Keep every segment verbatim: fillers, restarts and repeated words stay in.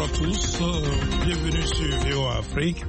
à tous, euh, bienvenue sur V O A Afrique.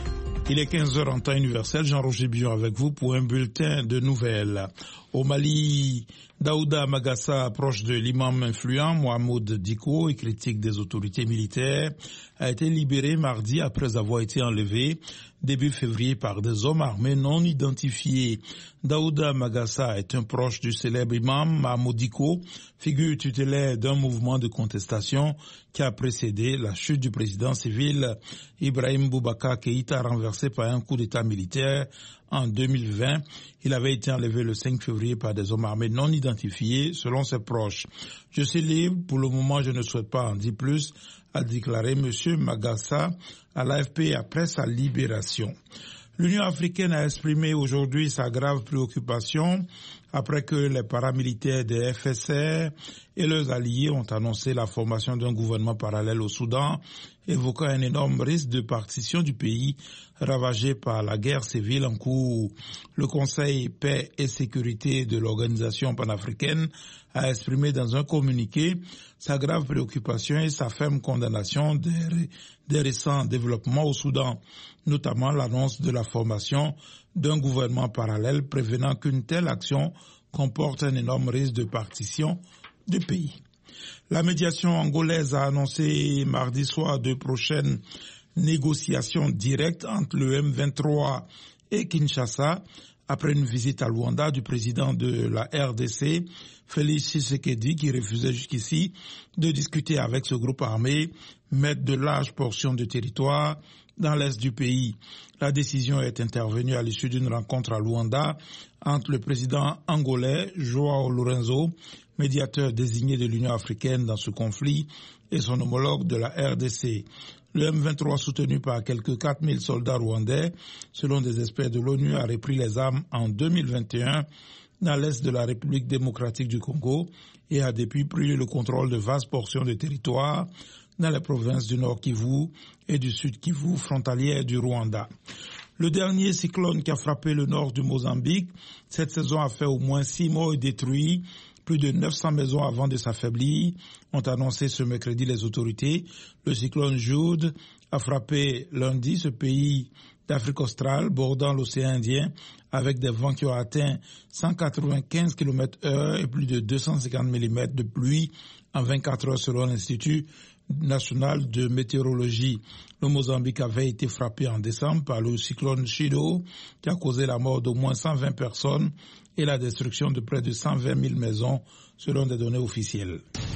Il est quinze heures en temps universel, Jean-Roger Billon avec vous pour un bulletin de nouvelles. Au Mali, Daouda Magassa, proche de l'imam influent Mohamed Dicko et critique des autorités militaires, a été libéré mardi après avoir été enlevé début février par des hommes armés non identifiés. Daouda Magassa est un proche du célèbre imam Mohamed Dicko, figure tutélaire d'un mouvement de contestation qui a précédé la chute du président civil Ibrahim Boubacar Keïta, renversé par un coup d'état militaire en deux mille vingt. Il avait été enlevé le cinq février par des hommes armés non identifiés, selon ses proches. Je suis libre, pour le moment je ne souhaite pas en dire plus, a déclaré M. Magassa à l'A F P après sa libération. L'Union africaine a exprimé aujourd'hui sa grave préoccupation après que les paramilitaires des F S R et leurs alliés ont annoncé la formation d'un gouvernement parallèle au Soudan, évoquant un énorme risque de partition du pays ravagé par la guerre civile en cours. Le Conseil paix et sécurité de l'organisation panafricaine a exprimé dans un communiqué sa grave préoccupation et sa ferme condamnation des, des récents développements au Soudan, notamment l'annonce de la formation d'un gouvernement parallèle, prévenant qu'une telle action comporte un énorme risque de partition du pays. La médiation angolaise a annoncé mardi soir de prochaines négociations directes entre le M vingt-trois et Kinshasa après une visite à Luanda du président de la R D C, Félix Tshisekedi, qui refusait jusqu'ici de discuter avec ce groupe armé, mettre de larges portions de territoire dans l'est du pays. La décision est intervenue à l'issue d'une rencontre à Luanda entre le président angolais, João Lourenço, médiateur désigné de l'Union africaine dans ce conflit, et son homologue de la R D C. Le M vingt-trois, soutenu par quelques quatre mille soldats rwandais, selon des experts de l'ONU, a repris les armes en deux mille vingt et un dans l'est de la République démocratique du Congo et a depuis pris le contrôle de vastes portions de territoire dans les provinces du Nord Kivu et du Sud Kivu, frontalières du Rwanda. Le dernier cyclone qui a frappé le nord du Mozambique cette saison a fait au moins six morts et détruit plus de neuf cents maisons avant de s'affaiblir, ont annoncé ce mercredi les autorités. Le cyclone Jude a frappé lundi ce pays d'Afrique australe, bordant l'océan Indien, avec des vents qui ont atteint cent quatre-vingt-quinze kilomètres heure et plus de deux cent cinquante millimètres de pluie en vingt-quatre heures selon l'Institut national de météorologie. Le Mozambique avait été frappé en décembre par le cyclone Chido qui a causé la mort d'au moins cent vingt personnes et la destruction de près de cent vingt mille maisons selon des données officielles.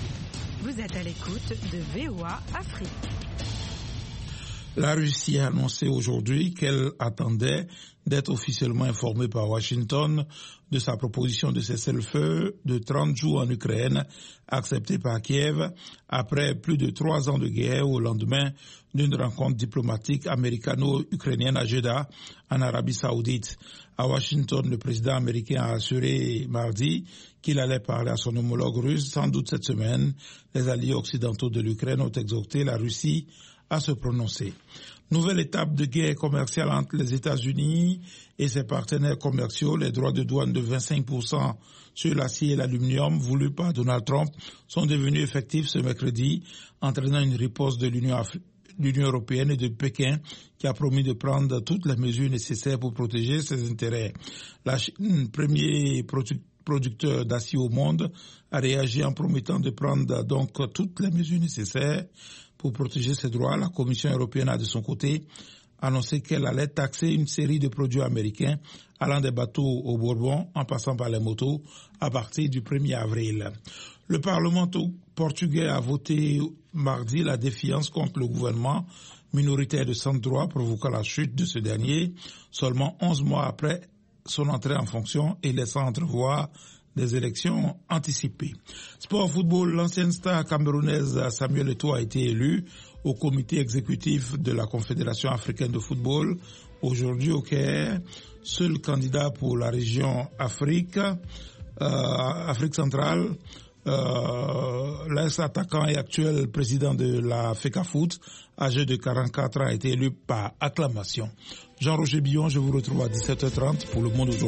Vous êtes à l'écoute de V O A Afrique. La Russie a annoncé aujourd'hui qu'elle attendait d'être officiellement informée par Washington de sa proposition de cessez-le-feu de trente jours en Ukraine, acceptée par Kiev après plus de trois ans de guerre au lendemain d'une rencontre diplomatique américano-ukrainienne à Jeddah, en Arabie Saoudite. À Washington, le président américain a assuré mardi qu'il allait parler à son homologue russe sans doute cette semaine. Les alliés occidentaux de l'Ukraine ont exhorté la Russie à se prononcer. Nouvelle étape de guerre commerciale entre les États-Unis et ses partenaires commerciaux. Les droits de douane de vingt-cinq pour cent sur l'acier et l'aluminium voulus par Donald Trump sont devenus effectifs ce mercredi, entraînant une riposte de l'Union, Af- l'Union européenne et de Pékin qui a promis de prendre toutes les mesures nécessaires pour protéger ses intérêts. La Chine, premier produ- producteur d'acier au monde, a réagi en promettant de prendre donc toutes les mesures nécessaires pour protéger ses droits. La Commission européenne a de son côté annoncé qu'elle allait taxer une série de produits américains allant des bateaux au Bourbon en passant par les motos à partir du premier avril. Le Parlement portugais a voté mardi la défiance contre le gouvernement minoritaire de centre-droit provoquant la chute de ce dernier seulement onze mois après son entrée en fonction et laissant entrevoir des élections anticipées. Sport football, l'ancienne star camerounaise Samuel Eto'o a été élu au comité exécutif de la Confédération africaine de football. Aujourd'hui au Caire, seul candidat pour la région Afrique, euh, Afrique centrale, euh, l'ex-attaquant et actuel président de la FECAFOOT, âgé de quarante-quatre ans, a été élu par acclamation. Jean-Roger Billon, je vous retrouve à dix-sept heures trente pour Le Monde aujourd'hui.